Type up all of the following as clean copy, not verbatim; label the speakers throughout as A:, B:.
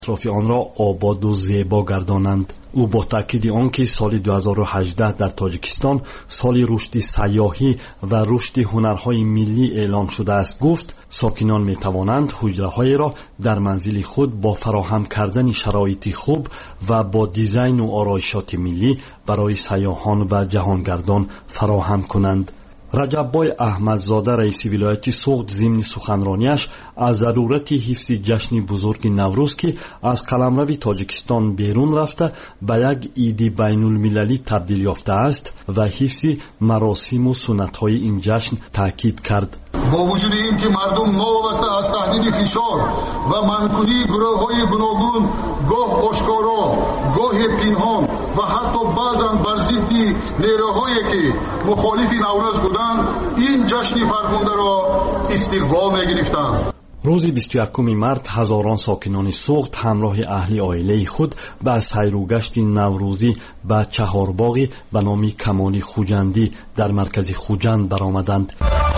A: اطراف آن را آباد و زیبا گردانند. او با تاکید آنکه سال 2018 در تاجیکستان سال رشد سیاحی و رشد هنرهای ملی اعلام شده است گفت ساکنان می توانند حجره‌های را در منزل خود با فراهم کردن شرایط خوب و با دیزاین و آرایشات ملی برای سیاحان و جهانگردان فراهم کنند. رجب‌بای احمدزاده رئیس ولایت سوغد ضمن سخنرانیش از ضرورت حفظ جشن بزرگ نوروز که از قلمرو تاجیکستان بیرون رفته به یک عید بین‌المللی تبدیل یافته است و حفظ مراسم و سنت‌های این جشن تاکید کرد.
B: با وجود اینکه مردم نوابسته از تهدید فشار و منکوری گروه‌های گوناگون گاه آشکارا گاه پنهان و حتی بعضاً بر ضد نیروهایی که مخالف نوروز بودند این جشن فرخنده را استقبال می‌گرفتند.
A: روز 21 مارس هزاران ساکنان سوغد همراه اهل عائله خود به سیروگشت نوروزی به چهارباغی به نام کمال خوجندی در مرکز خوجند برآمدند.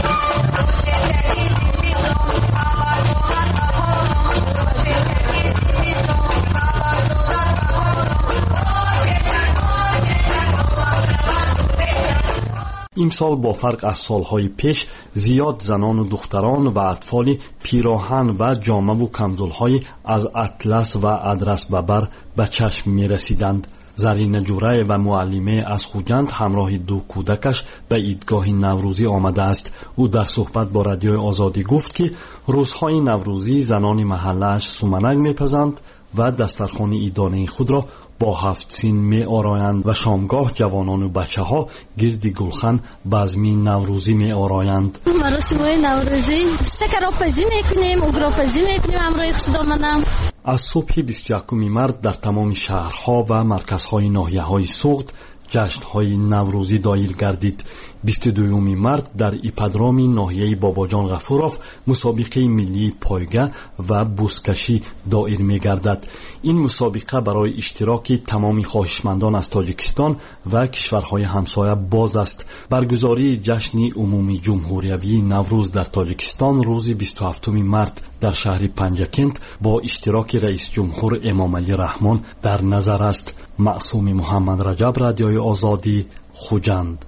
A: امسال با فرق از سالهای پیش زیاد زنان و دختران و اطفال پیراهن و جامه و کمزلهای از اطلس و ادرس ببر به چشم می رسیدند. زرین جوره و معلمه از خوجند همراه دو کودکش به عیدگاه نوروزی آمده است. او در صحبت با رادیوی آزادی گفت که روزهای نوروزی زنان محله‌اش سومنک می‌پزند و دسترخوان عیدانه خود را با 7 سین می آرایند و شامگاه جوانان و بچه ها گرد گلخن بزمی نوروزی می آرایند.
C: مراسم نوروزی شکرآپزی میکنیم، اگراپزی میکنیم همراه خوشدامنم.
A: از صبح 21 مارس در تمام شهرها و مرکزهای ناحیه‌های سوغد جشن‌های نوروزی دایر گردید. 22 مارس در ایپادروم ناحیه باباجان غفوروف مسابقه ملی پایگه و بوسکشی دایر می‌گردد. این مسابقه برای اشتراک تمام خواهشمندان از تاجیکستان و کشورهای همسایه باز است. برگزاری جشن عمومی جمهوری نوروز در تاجیکستان روز 27 مارس در شهر پنجکند با اشتراک رئیس جمهور امام علی رحمان در نظر است. معصوم محمد رجب، رادیوی آزادی، خوجند.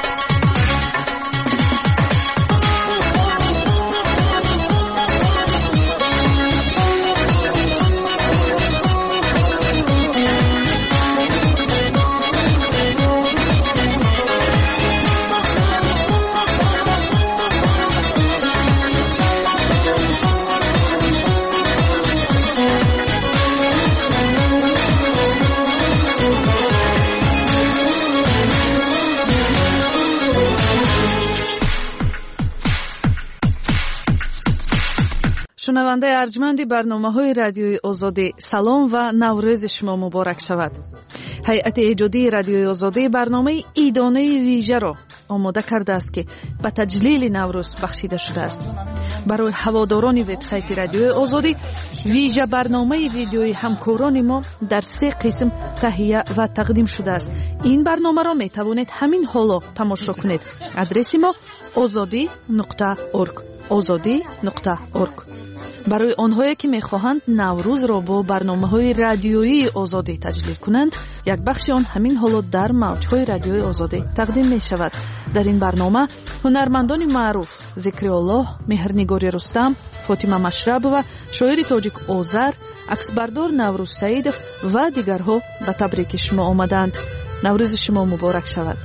D: شنونده ارجمند برنامه‌های رادیوی آزادی، سلام و نوروز شما مبارک شود. هیئت ایجادی رادیوی آزادی برنامه عیدانه ویژه را آماده کرده است که به تجلیل نوروز بخشیده شده است. برای هواداران وبسایت رادیوی آزادی ویژه برنامه ویدیویی همکاران ما در 3 قسم تهیه و تقدیم شده است. این برنامه را می توانید همین حالا تماشا کنید. آدرس ما azadi.org azadi.org. برای آنهایی که می‌خواهند نوروز را با برنامه‌های رادیویی آزادی تجلیل کنند، یک بخش آن همین حالا در موج‌های رادیوی آزادی تقدیم می‌شود. در این برنامه هنرمندان معروف ذکرالله، مهرنگاری رستم، فاطمه مشرب و شاعر تاجیک آذر، عکسبردار نوروز سعیدов و دیگرها به تبریک شما آمدند. نوروز شما مبارک شود.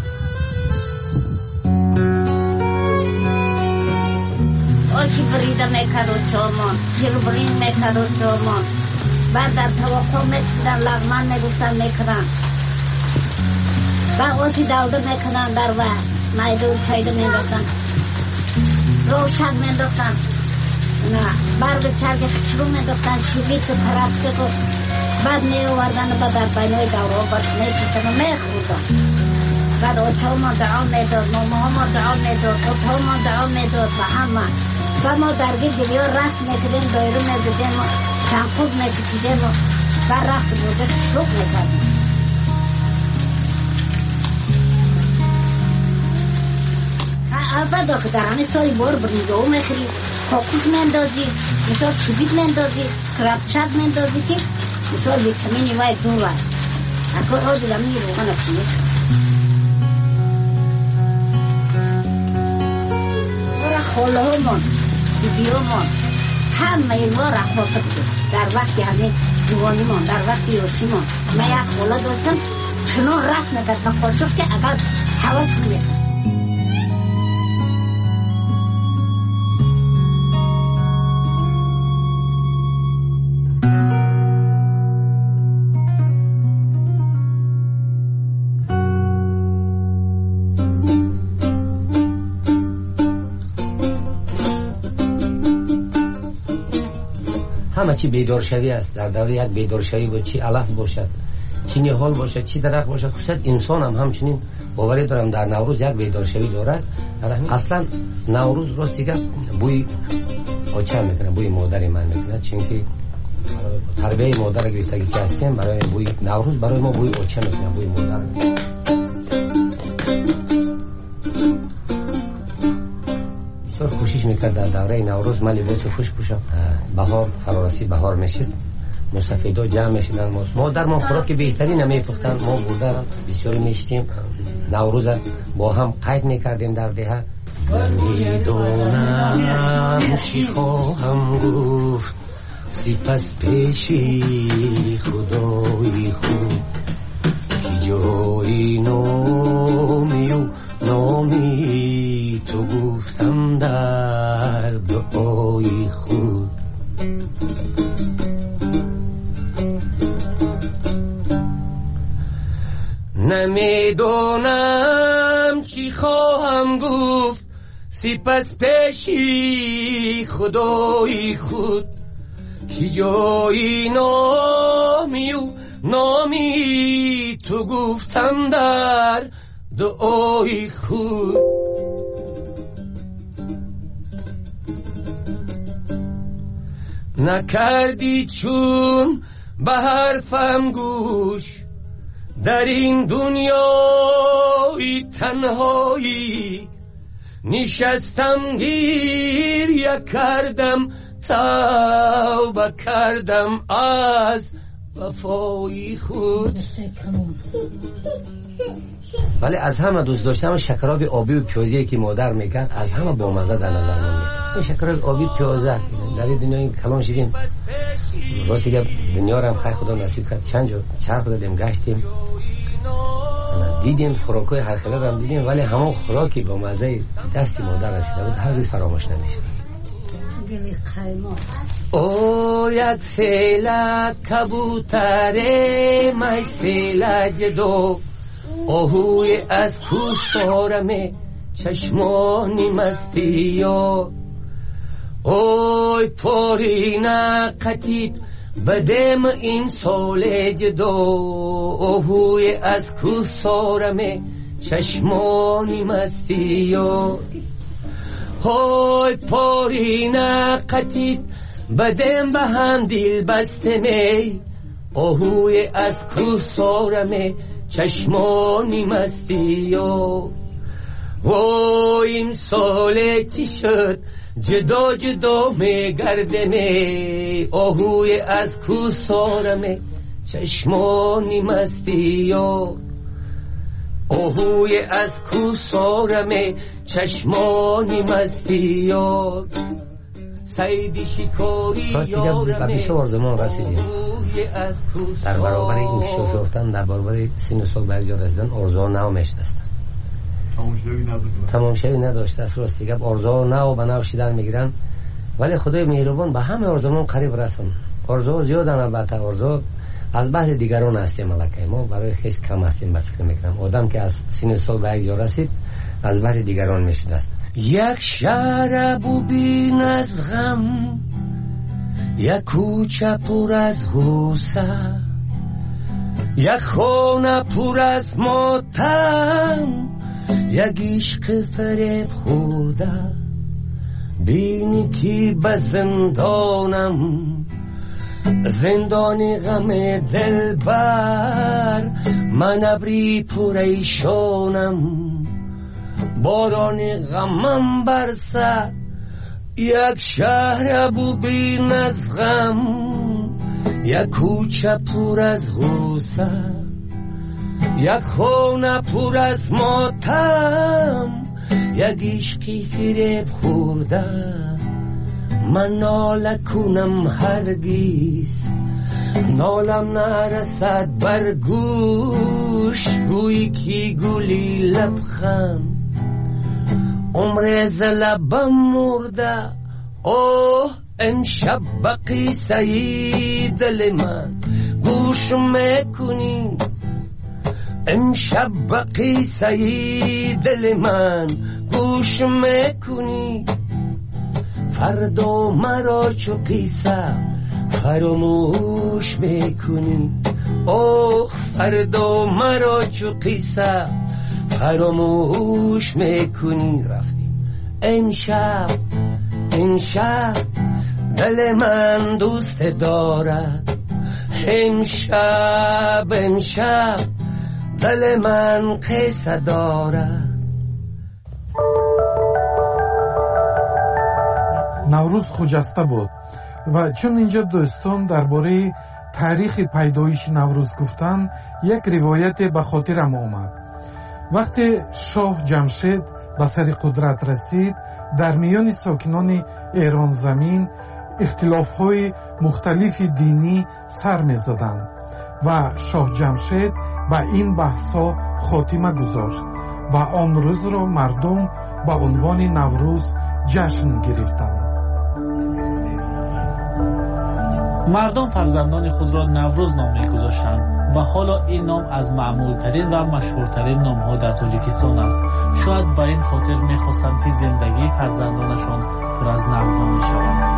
E: آشی بریده میکرد چامان، شیربرین میکرد چامان. بعد در توافق میکردن، لغمان میگفتن میکردن. و آشی دلده میکردن در و میدون چایده مینداختن. روشن مینداختن. برگ چرگ خشرو مینداختن، شیویت و پرفته و بعد میوردن و در بینای دوره باش میشتن و میخوردن. بعد آچه ما دعا میداد، ماما ما دعا میداد، آتا ما دعا میداد و همه. و ما درگیر گریه رفت میکردیم، دایره میدادیم، شنخوب میکشیدیم و رفت بوده شروع میکردیم. البته که در همه سالی بار برنجه میخرید فوکوس میندازی، مثلا شبیت میندازی، کرپچت میندازی که مثلا ویتامینی وای دور وای اکو رو دیدم می روغن اکنی ورا خوله همون بیومون همه اینا رحمت بود در وقتی همین جوانیمون در وقتی یوشیمون من یک خوله داشتم چنان رفت نکرد به خودشوف که اگر حواس میکرد.
F: همه چی بیدارشوی است. در دوره یک بیدارشوی بود، چی علف باشد، چی نهال باشد، چی درخت باشد، خصوصا انسان هم همچنین باوری دارم در نوروز یک بیدارشوی دارد. اصلا نوروز راست دیگه بوی آچه میکنه، بوی مادری من میکنه، چون که تربیه مادر گرفتگی که هستیم برای بوی نوروز برای ما بوی آچه میکنه، بوی مادر. کوشش میکرد در دوره نوروز من لباس خوش پوشم. بهار فرارسی بهار میشد، مسافیدا جمع میشدن، ما در ما خوراک بهتری نمیپختن، ما بوده بسیاری میشتیم. نوروز با هم قید میکردیم در دهه. نمیدونم چی خواهم گفت سپس پیشی خدای خود کی جایی نامی و نامی تو گفتم در دعای خود. نمیدونم چی خواهم گفت سپس پیشی خدای خود کی جایی نامی و نامی تو گفتم در دعای خود. نکردی چون به حرفم گوش در این دنیای تنهایی نشستم گریه کردم توبه کردم از وفای خود. ولی از همه دوست داشتم شکراب آبی و پیازی که مادر میکرد، از همه بامزه در نظر من میاد این شکراب آبی پیازه. در این دنیای کلان شدیم، راستی که دنیا رو هم خیر خدا نصیب کرد، چند جا چرخ دادیم گشتیم دیدیم خوراکای هر خیلی رو هم دیدیم، ولی همون خوراکی با مزه دستی مادر رسیده بود هرگز فراموش نمیشه. او یک سیلک کبوتره مای سیلک جدو آهوی از کوسارمه چشمانی مستیا. اوی پارینه قتید بدم این سال جدو آهوی از کوسارمه چشمانی مستیا. های پارینه قتید بدم به هم دل بسته می آهوی از کوسارمه چشمانی مستیا. و این سال چی شد جدا جدا می گرده می آهوی از کوسارمه چشمانی مستیا. آهوی از کوسارمه چشمانی مستیا. سیدی شکاری یارمه بیشتر آرزومان رسیدیم. در برابر این شوفتن در برابر سن و سال برگزار رسیدن آرزوها نو میشدستن، تمامشوی نداشته است. راست دیگه آرزوها نو به نو شدن میگیرن، ولی خدای مهربان به همه آرزومان قریب رسون. آرزوها زیادن، البته آرزو از بحث دیگران هستیم، ملکه ما برای خیش کم هستیم. به فکر میکنم آدم که از سن سال برگزار رسید از بحث دیگران میشدست. یک شهر ببین از غم، یک کوچه پر از غوسه، یک خانه پر از ماتم، یک عشق فریب خورده. بینی که به زندانم، زندانی غم دلبر، من ابری پریشانم، باران غمم برسه یک شهر ابوبین از غم، یک کوچه پر از غوسه، یک خانه پر از ماتم، یک عشقی فریب خورده. من ناله کنم هرگز نالم نرسد بر گوش، گویی کی گلی لبخند عمر ز لبم مرده. اوه امشب به قصه دل من گوش میکنی، امشب به قصه دل من گوش میکنی. فردا مرا چو قصه فراموش میکنی. اوه فردا مرا چو قصه فراموش میکنی. رفتیم امشب دل من دوست دارد، امشب دل من قصه دارد.
G: نوروز خجسته بود و چون اینجا دوستان درباره تاریخ پیدایش نوروز گفتن، یک روایت به خاطرم آمد. وقتی شاه جمشید به سر قدرت رسید، در میان ساکنان ایران زمین اختلاف‌های مختلف دینی سر می‌زدند و شاه جمشید به این بحث‌ها خاتمه گذاشت و آن روز را مردم به عنوان نوروز جشن گرفتند.
H: مردم فرزندان خود را نوروز نام می‌گذاشتند و حالا این نام از معمول‌ترین و مشهورترین نام‌ها در تاجیکستان است. شاید به این خاطر می‌خواستند که زندگی فرزندانشان پر از نوامید شود.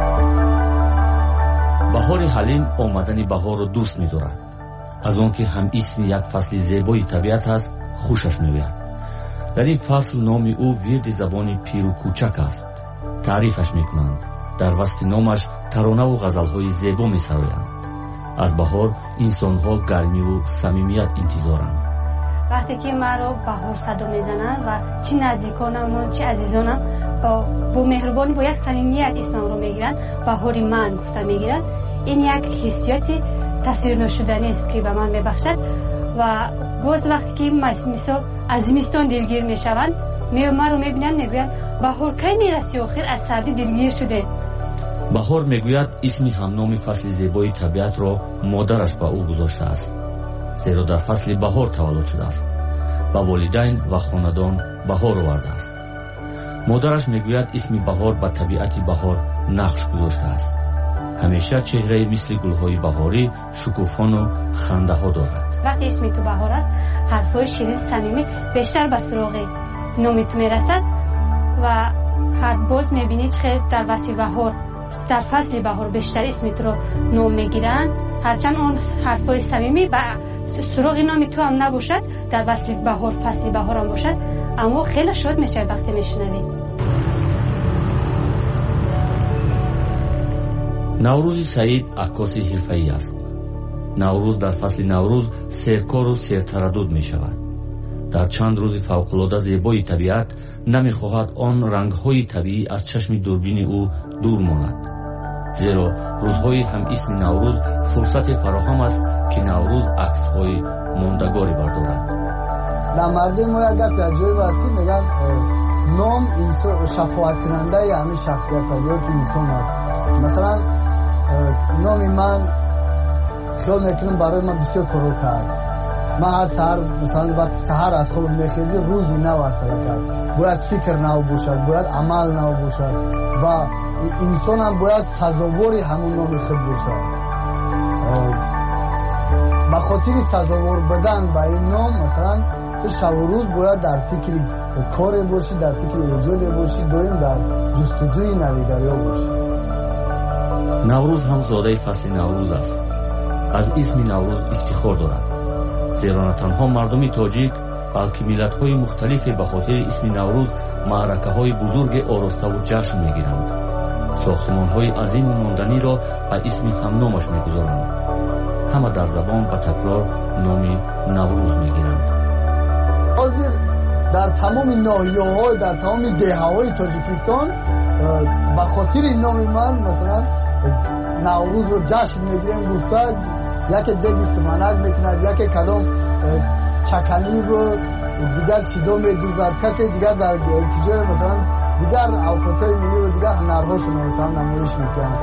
I: بهار حلیم آمدن بهار را دوست می‌دارد. از آن که هم اسم یک فصل زیبای طبیعت است خوشش می‌آید. در این فصل نام او ورد زبان پیر و کوچک است. تعریفش می‌کنند. در وصف نامش ترانه و غزل‌های زیبا می‌سرایند. از بهار انسان‌ها گرمی و صمیمیت انتظارند.
J: وقتی که من رو بهار صدا میزنن و چه نزدیکانم و چه عزیزانم با مهربانی با یک صمیمیت اسمم رو میگیرن، بهار من گفته میگیرن. این یک حسیاتی تصویر نشدنی است که به من میبخشد و باز وقتی که مثلا از زمستان دلگیر میشوند، من رو میبینن میگوین بهار کی میرسی؟ آخر از سردی دلگیر شده.
I: بهار میگوید اسم همنام فصل زیبای طبیعت را مادرش به او گذاشته است، زیرا در فصل بهار تولد شده است. با والدین و خاندان بهار آورده است. مادرش میگوید اسم بهار به طبیعت بهار نقش گذاشته است. همیشه چهره مثل گلهای بهاری شکوفان و خنده ها دارد.
J: وقتی اسم تو بهار است، حرفای شیرین صمیمی بیشتر به سراغ نامت میرسد و هر باز میبینید که در وصف بهار، در فصل بهار بیشتر اسم تو رو نام میگیرن، هرچند اون حرفای صمیمی به سراغ نام تو هم نباشد، در وصف بهار فصل بهار هم باشد، اما خیلی شاد میشه وقتی میشنوید.
I: نوروز سعید عکاس حرفه‌ای است. نوروز در فصل نوروز سرکار و سرتردد می شود. در چند روز فوق‌العاده زیبای طبیعت نمی خواهد آن رنگ‌های طبیعی از چشم دوربین او دور ماند. زیرا روزهای هم اسم نوروز فرصت فراهم است که نوروز عکس‌های ماندگاری بردارد.
K: در مردم ما یک تجربه است که میگن نام انسان شفاعت کننده یعنی شخصیت انسان است. مثلا نام من خیال میکنم برای من بسیار پرو کرد. من از سهر مثلا وقتی سهر از خواب میخیزی روزی نو است کرد. باید فکر نو باشد، باید عمل نو باشد و انسان هم باید سزاواری همون نام خود باشد. به خاطر سزاوار بدن به این نام مثلا تو شب و روز باید در فکر کار باشی، در فکر ایجاد باشی، دائم در جستجوی نویگریا باشی.
I: نوروز هم زاده فصل نوروز است. از اسم نوروز افتخار دارد، زیرا نه تنها مردم تاجیک بلکه ملت‌های مختلف به خاطر اسم نوروز معرکه‌های بزرگ آراسته و جشن می‌گیرند. ساختمان‌های عظیم و ماندنی را به اسم همنامش می‌گذارند. همه در زبان به تکرار نام نوروز می‌گیرند.
K: حاضر در تمام ناحیه‌ها، در تمام دهه‌های تاجیکستان به خاطر این نام من مثلا نوروز رو جشن میگیریم گفته یکی دیگه استمانت میکند یکی کدام چکلی و دیگر چیزا میدوزد کسی دیگر در کجای مثلا دیگر اوقاتای ملی و دیگر هنرهاشون مثلا نمایش میکنند.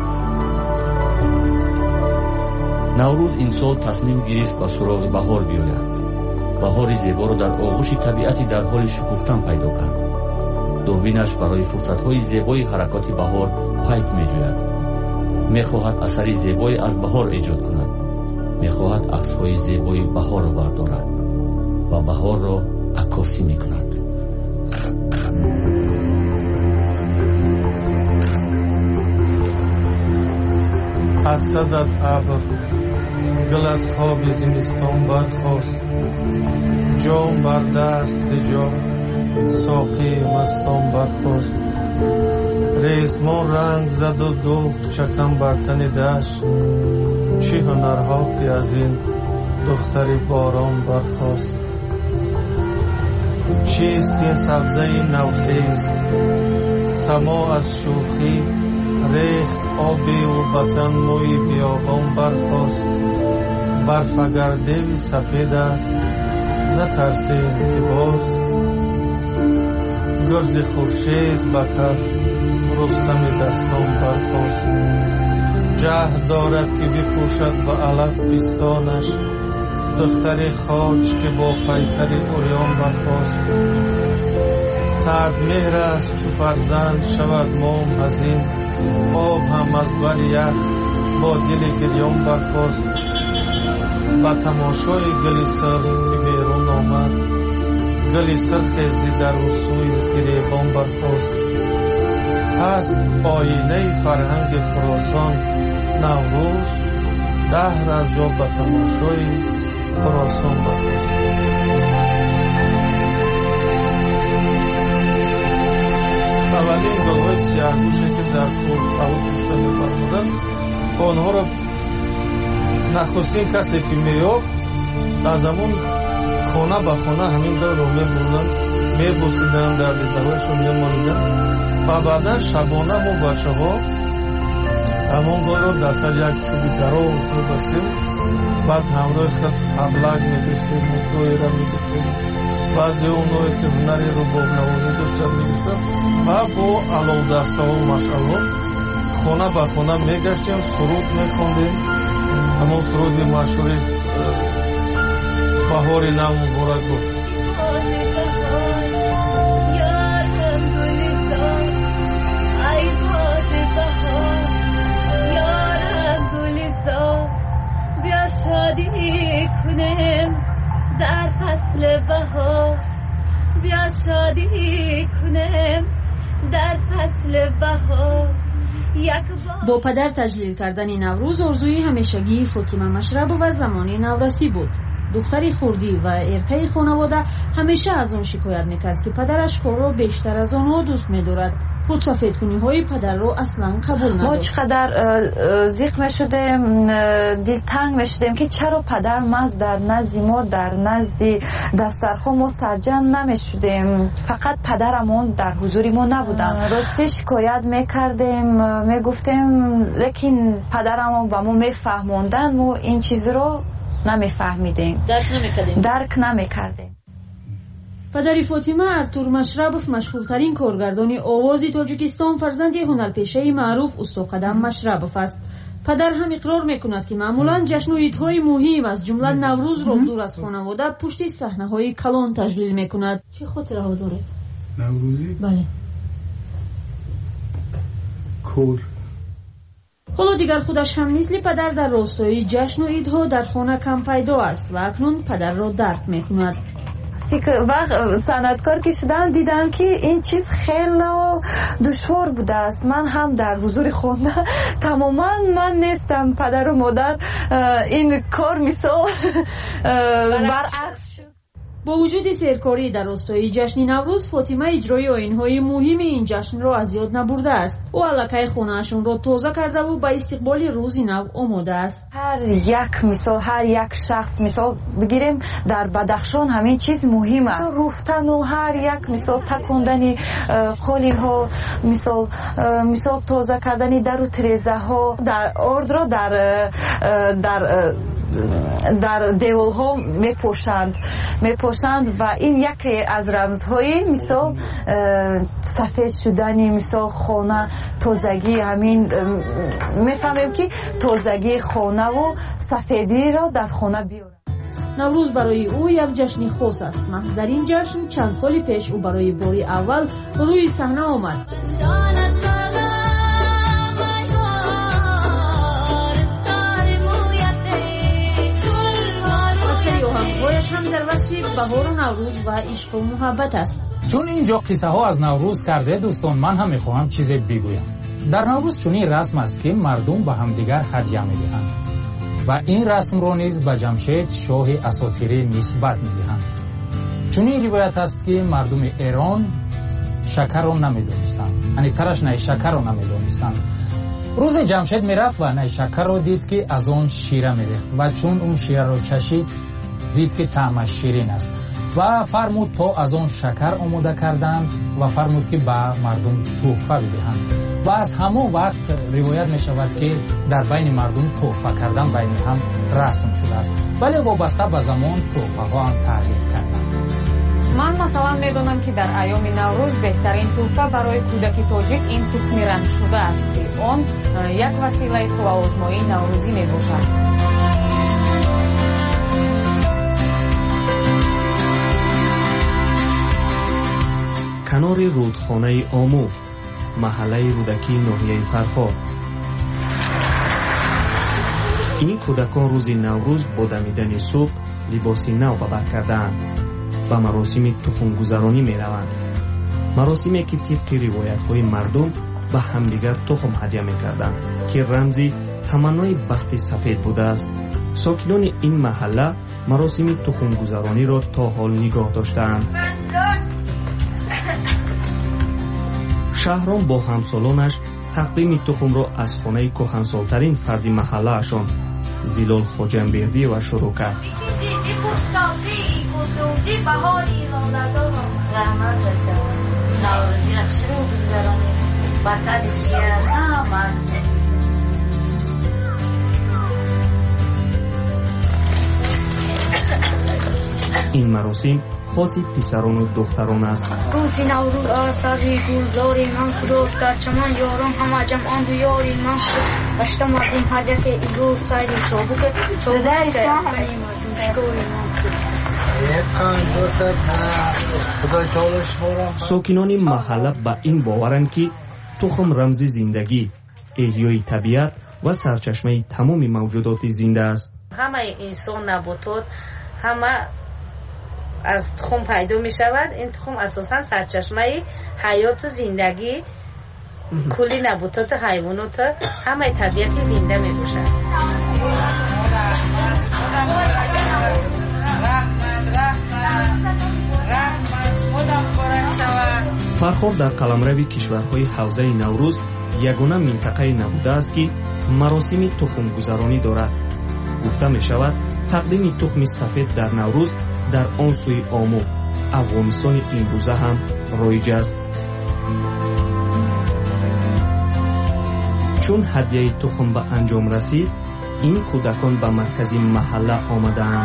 I: نوروز این سال تصمیم گرفت به سراغ بهار بیاید. بهار زیبا را در آغوش طبیعتی در حال شکوفتن پیدا کرد. دوربینش برای فرصت‌های زیبای حرکات بهار پیک می‌جوید. می‌خواهد اثری زیبای از بهار ایجاد کند. می‌خواهد عکس‌های زیبای بهار را بردارد و بهار را عکاسی می‌کند.
G: عطسه زد ابر، گل از خواب زمستان برخاست، جام بر دست جام ساقی مستان برخاست. ریسمان رنگ زد و دوخت چکم بر تن دشت، چه هنرها که از این دختر باران برخاست. چیست این سبزه نوخیز سما از شوخی ریخت آبی و بطن موی بیابان برخاست. برف اگر دیوی سفید است نترسیم که باز گرز خورشید بکر رستم دستان برخاست. جهد دارد که بپوشد به علف پیستانش دختر خاج که با پیکر اوریان برخاست. سرد مهر است چو فرزند شود مام از این آب هم از بر یخ با دل گریان برخاست. با تماشای گلی سر که بیرون آمد گلی سر خیزی در رسوی گریبان برخاست. هست آینه فرهنگ خراسان نوروز دهر از جا با تماشای خراسان برخاست. اولین گلهای سیاه‌گوشه که در کوه کشته می‌فرمودند آنها را نخستین کسی که می‌یافت از همون خانه به خانه همین دور رو می‌بردند می‌بوسیدند در دیده‌هایشون می‌مالیدند و بعدا شبانه ما بچه‌ها همون گل را دست یک چوبی دراز می‌بستیم بعد همراه خود ابلک می‌کشتیم گوی را می‌گفتیم بعضی اونایی که هنری رو با نوازی داشتن می‌گفتن و با علو دسته و مشعل‌ها خانه به خانه می‌گشتیم سرود می‌خواندیم. همون سرود مشهور بهار نو مبارک بود.
L: بیا شادی کنیم در فصل بهار، بیا شادی کنیم در فصل بهار.
M: با پدر تجلیل کردن نوروز آرزوی همیشگی فاطمه مشرب و زمانی نورسی بود. دختری خردی و ارکه خانواده همیشه از آن شکایت میکرد که پدرش کار را بیشتر از آنها دوست می‌دارد. خود سفیدکنی های پدر رو اصلا قبول نداشت.
D: ما چقدر ضیق میشدیم، دلتنگ میشدیم که چرا پدر محض در نزد ما در نزد دسترخوان ما سرجم نمیشدیم، فقط پدرمون در حضور ما نبودن. راستی شکایت میکردیم، میگفتیم، لیکن پدرمون با ما میفهموندن، ما این چیز رو نمیفهمیدیم، درک نمیکردیم.
M: پدر فاطمه ارتور مشربوف مشهورترین کارگردان آواز تاجیکستان فرزند هنرپیشه معروف استاد قدم مشربوف است. پدر هم اقرار میکند که معمولا جشن و عیدهای مهم از جمله نوروز را دور از خانواده پشت صحنه‌های کلان تجلیل میکند.
L: چه خاطره ها داره
G: نوروزی؟
L: بله.
G: کور.
M: حالا دیگر خودش هم مثل پدر در راستای جشن و عیدها در خانه کم پیدا است و اکنون پدر را درک میکند.
D: وقت صنعتکار که شدم دیدم که این چیز خیلی دشوار بوده است. من هم در حضور خانه تماما من نیستم، پدر و مادر این کار مثال برعکس شد.
M: با وجود سرکاری در راستای جشن نوروز، فاطمه اجرای آیین‌های مهم این جشن را از یاد نبرده است. او علاقه خانه‌اشون را تازه کرده و به استقبال روز نو آماده است.
N: هر یک مثال، هر یک شخص مثال بگیریم، در بدخشان همین چیز مهم است. رفتن و هر یک مثال تکوندن قالین ها، مثال تازه کردن در و تریزه ها، در آرد را در دیوال ها میپوشند و این یکی از رمزهای مثال سفید شدن مثال خانه، تازگی. همین میفهمیم که تازگی خانه و سفیدی را در خانه بیارد.
M: نوروز برای او یک جشن خاص است. محض در این جشن چند سال پیش او برای باری اول روی صحنه آمد. هم در وصف بهار و نوروز و عشق و محبت است.
O: چون اینجا قصه ها از نوروز کرده دوستان، من هم میخواهم چیزی بگویم. در نوروز چنین رسم است که مردم به همدیگر هدیه میدهند و این رسم را نیز به جمشید شاه اساطیری نسبت میدهند. چنین روایت است که مردم ایران شکر را نمیدانستند، یعنی ترش نه شکر را نمیدانستند. روز جمشید میرفت و نه شکر را دید که از آن شیره میریخت و چون اون شیره را چشید دید که طعمش شیرین است و فرمود تا از آن شکر آماده کردند و فرمود که به مردم تحفه بدهند و از همون وقت روایت می شود که در بین مردم تحفه کردن بین هم رسم شده است، ولی وابسته به زمان تحفه ها هم تغییر کردند.
P: من مثلا میدونم که در ایام نوروز بهترین تحفه برای کودک تاجیک این تخم رنگ شده است که آن یک وسیله خوب آزمایی نوروزی می باشد.
Q: کنار رودخانه آمو، محله رودکی ناحیه فرخار. این کودکان روز نوروز با دمیدن صبح لباسی نو به بر کردند و مراسم تخم گذرانی می روند. مراسمی که طبق روایت های مردم به همدیگر تخم هدیه می کردند که رمزی تمنای بخت سفید بوده است. ساکنان این محله مراسم تخم گذرانی را تا حال نگاه داشتند. شهرام با همسالانش تقدیم تخم را از خانه کهنسالترین فرد محله اشان زیلال خوجنبردی و شروع کرد. این مراسم خاصی پسران و دختران است.
R: روز نوروز آساری گلزاری من خداست در چمن یارم همه جمعان دو یاری من اشتا مردم هده که این روز سایدی چابوک
Q: ساکنان محله با این باورند که تخم رمز زندگی، احیای طبیعت و سرچشمه تمام موجودات زنده است.
S: همه انسان نباتات همه از تخم پیدا می شود. این تخم اساسا سرچشمه حیات و زندگی کلی نباتات حیوانات همه طبیعت زنده می باشد.
Q: فرخار در قلمرو کشورهای حوزه نوروز یگانه منطقه نبوده است که مراسم تخم گذرانی دارد. گفته می شود تقدیم تخم سفید در نوروز در آن سوی آمو افغانستان امروزه هم رایج است. چون هدیه تخم به انجام رسید، این کودکان به مرکز محله آمدند.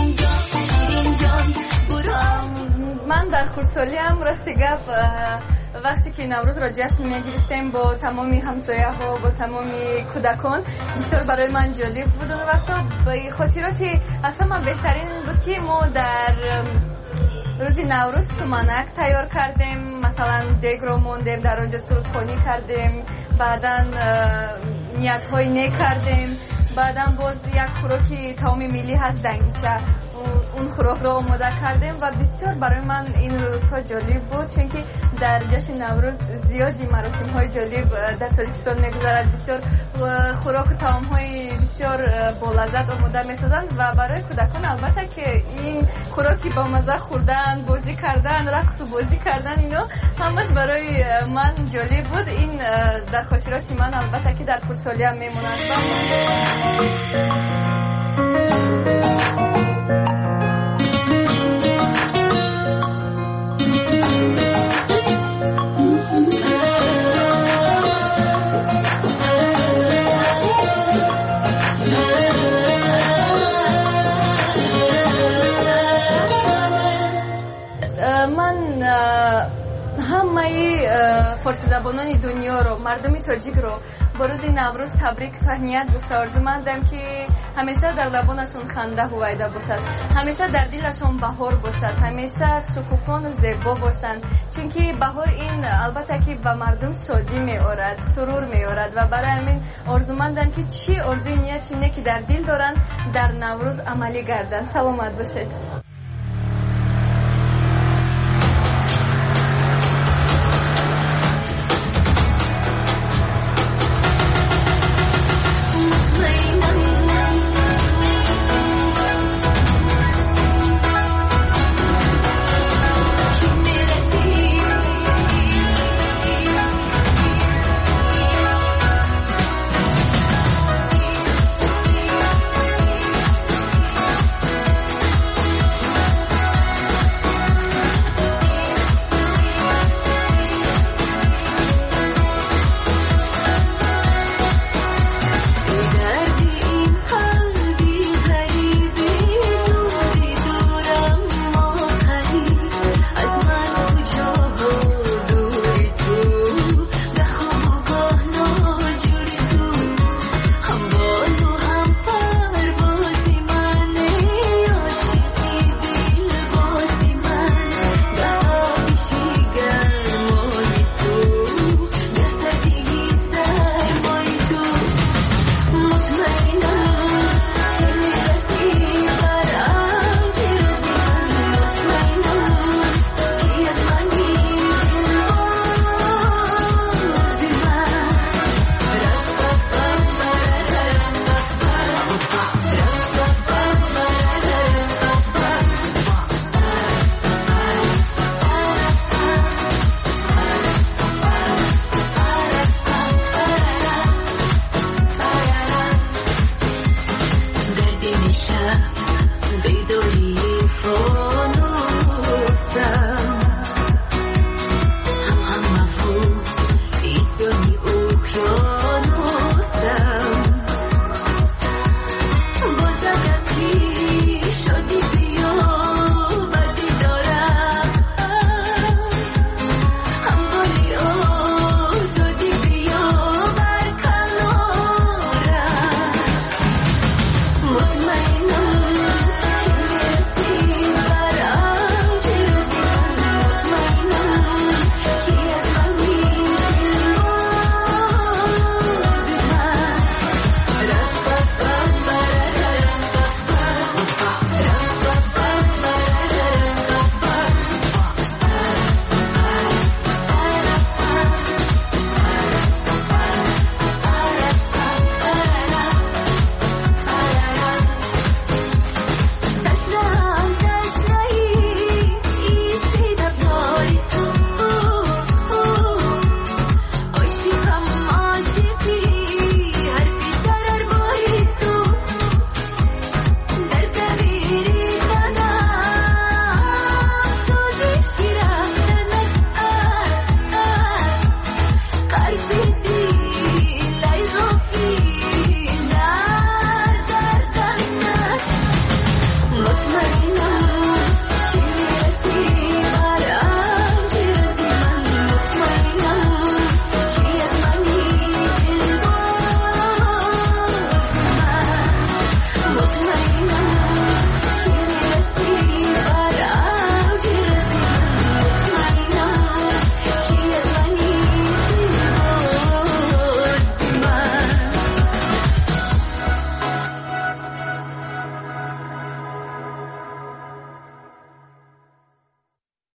P: من در خردسالی هم راستی گفت
M: وقتی که نوروز را جشن میگرفتیم با تمامی همسایه‌ها با تمامی کودکان بسیار برای من جالب بود. اون وقتا به خاطراتی اصلا من بهترین بود که ما در روزی نوروز سومنک تیار کردیم، مثلا دیگ رو موندیم در آنجا سرودخوانی کردیم، بعدا نیت‌های نیک کردیم، بعدا باز یک خوراکی تمامی ملی هست دنگیچه، اون خوراک رو آماده کردیم و بسیار برای من این روزها جالب بود چون که در جشن نوروز زیادی مراسم‌های جالب در تاجیکستان می‌گذرد. بسیار خوراک و طعام‌های بسیار با لذت آماده می‌سازند و برای کودکان البته که این خوراکی با مزه خوردن، بازی کردن، رقص و بازی کردن اینا همش برای من جالب بود. این در خاطرات من البته که در خردسالی هم میمونند. من همه فارسی زبانان دنیا رو، مردم تاجیک رو با روز نوروز تبریک تهنیت گفته آرزومندم که همیشه در لبانشون خنده هویدا باشد، همیشه در دلشون بهار باشد، همیشه شکوفان و زیبا باشند، چون که بهار این البته که به مردم شادی میآورد، سرور میآورد و برای همین آرزومندم که چی آرزوی نیتی که در دل دارن در نوروز عملی گردن. سلامت باشید.